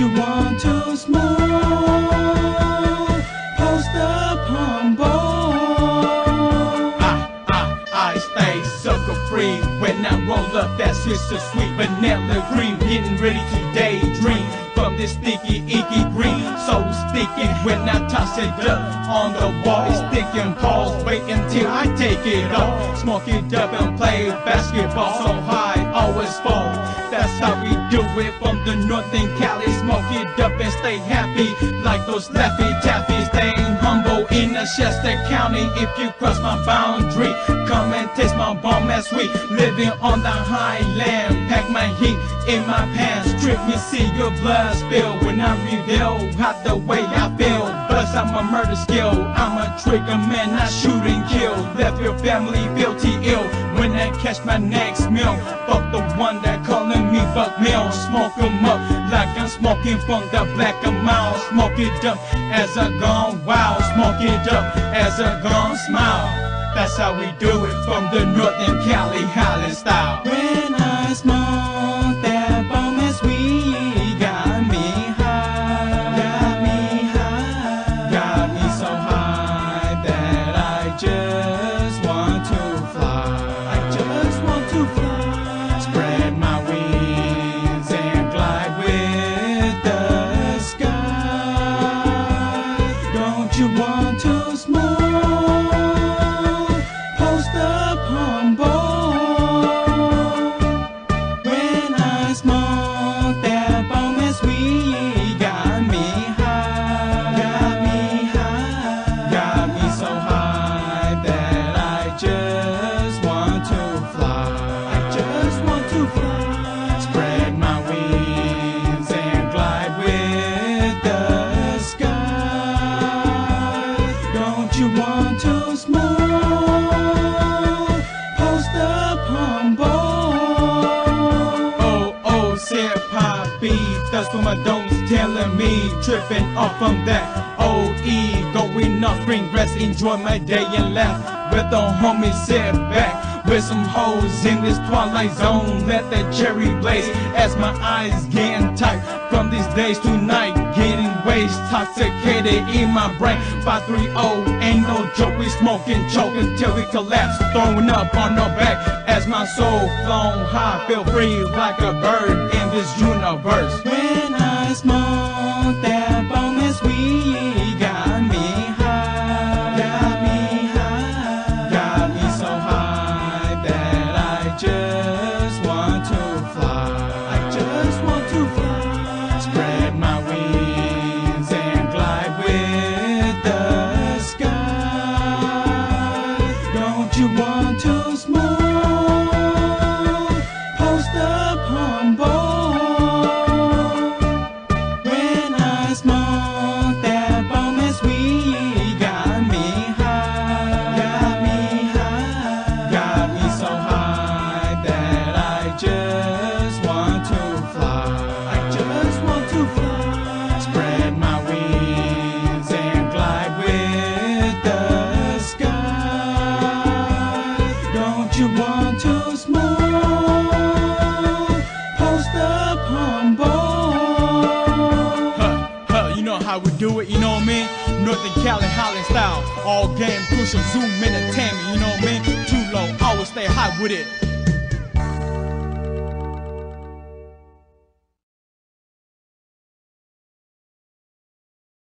you want to smoke? Post upon board. I stay sucker free when I roll up that sister sweet vanilla cream, getting ready to daydream from this sticky icky green. So sticky when I toss it up on the wall, it's sticking balls. Wait until I take it off, smoke it up and play basketball. So high, always fall. That's how we do it from the Northern Cali. Smoke it up and stay happy like those Laffy Taffy. Staying humble in Chester County. If you cross my boundary, come and taste my bomb ass sweet. Living on the highland, pack my heat in my pants. Strip me, see your blood spill when I reveal how the way I feel. But I'm a murder skill, I'm a trigger man, I shoot and kill. Left your family guilty ill when I catch my next meal. Fuck the one that calling me Buck Mill. Smoke 'em up like I'm smoking from the black of mouth. Smoke it up as I gone wild. Smoke it up as I gone smile. That's how we do it from the Northern Cali Highland style. When I smoke that bomb ass weed, got me high, got me so high that I just want to fly. I just want to fly. Spread my wings and glide with the sky. Don't you want to smoke? Post upon board. When I smoke that bomb ass weed, got me high, got me so high that I just want to fly. I just want to fly. Spread my wings and glide with the sky. Don't you want to smoke? Post upon board. Oh, said Poppy, that's what my dome's telling me. Tripping off from that OE, going off green grass, enjoy my day and laugh with the homies. Sit back with some hoes in this twilight zone. Let the cherry blaze as my eyes getting tight from these days to night. Getting waste, intoxicated in my brain. 530 ain't no joke. We smoking, choking till we collapse, throwing up on our back as my soul flown high. Feel free like a bird in this universe. When I smoke that bomb ass weed, got me high, got me so high that I just want to fly. I just want to fly. Spread my wings and glide with the sky. Don't you want to smoke? Post upon board. When I smoke that bomb ass weed, got me high, got me so high that I just want to fly. I just want to fly. Spread my wings and glide with the sky. Don't you want to smoke? Post upon board. You know how we do it, you know what I mean? Northern Cali Highland style, all game crucial, zoom entertainment, you know what I mean? Too low, always stay high with it.